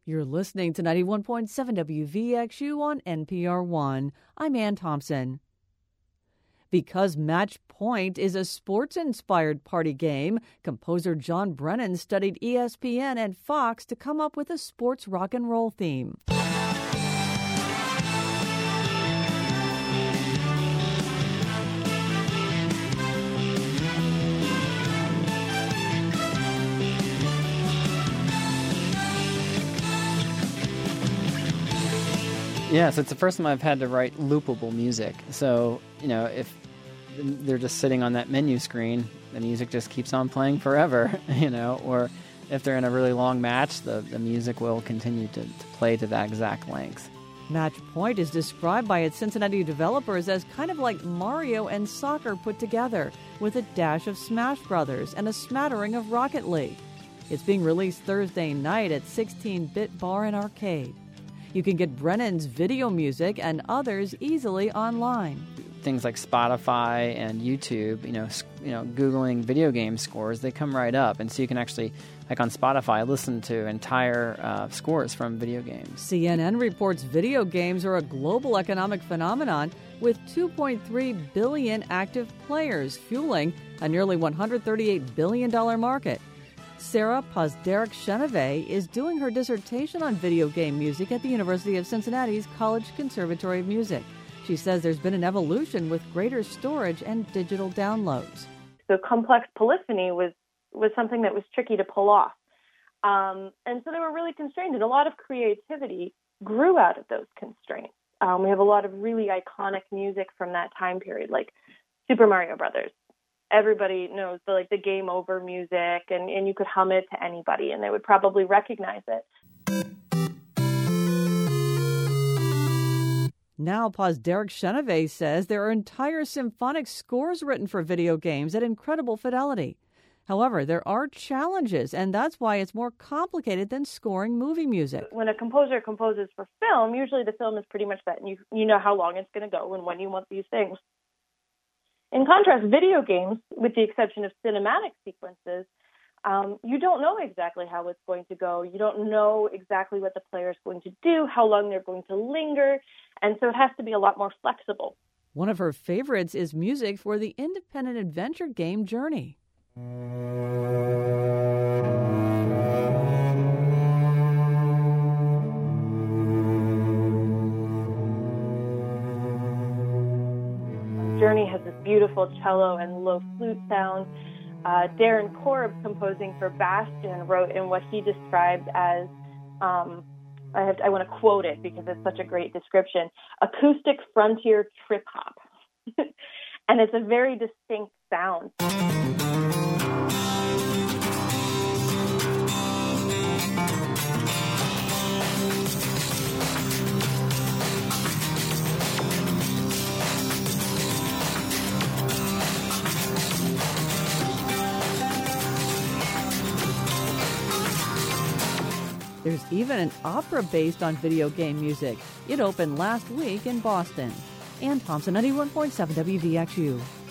You're listening to 91.7 WVXU on NPR One. I'm Ann Thompson. Because Match Point is a sports-inspired party game, composer John Brennan studied ESPN and Fox to come up with a sports rock and roll theme. Yeah, so it's the first time I've had to write loopable music. So, if they're just sitting on that menu screen, the music just keeps on playing forever, or if they're in a really long match, the music will continue to play to that exact length. Match Point is described by its Cincinnati developers as kind of like Mario and soccer put together, with a dash of Smash Brothers and a smattering of Rocket League. It's being released Thursday night at 16-Bit Bar and Arcade. You can get Brennan's video music and others easily online. Things like Spotify and YouTube, Googling video game scores, they come right up. And so you can actually, like on Spotify, listen to entire scores from video games. CNN reports video games are a global economic phenomenon with 2.3 billion active players, fueling a nearly $138 billion market. Sarah Pozderek-Chenevey is doing her dissertation on video game music at the University of Cincinnati's College Conservatory of Music. She says there's been an evolution with greater storage and digital downloads. So complex polyphony was something that was tricky to pull off. And so they were really constrained, and a lot of creativity grew out of those constraints. We have a lot of really iconic music from that time period, like Super Mario Brothers. Everybody knows the game over music, and you could hum it to anybody, and they would probably recognize it. Now, Pozderek-Chenevey says there are entire symphonic scores written for video games at incredible fidelity. However, there are challenges, and that's why it's more complicated than scoring movie music. When a composer composes for film, usually the film is pretty much set, and you know how long it's going to go and when you want these things. In contrast, video games, with the exception of cinematic sequences, you don't know exactly how it's going to go. You don't know exactly what the player is going to do, how long they're going to linger, and so it has to be a lot more flexible. One of her favorites is music for the independent adventure game Journey. Journey has this beautiful cello and low flute sound. Darren Korb, composing for Bastion, wrote in what he described as, I want to quote it because it's such a great description, acoustic frontier trip hop. And it's a very distinct sound. There's even an opera based on video game music. It opened last week in Boston. Ann Thompson, 91.7 WVXU.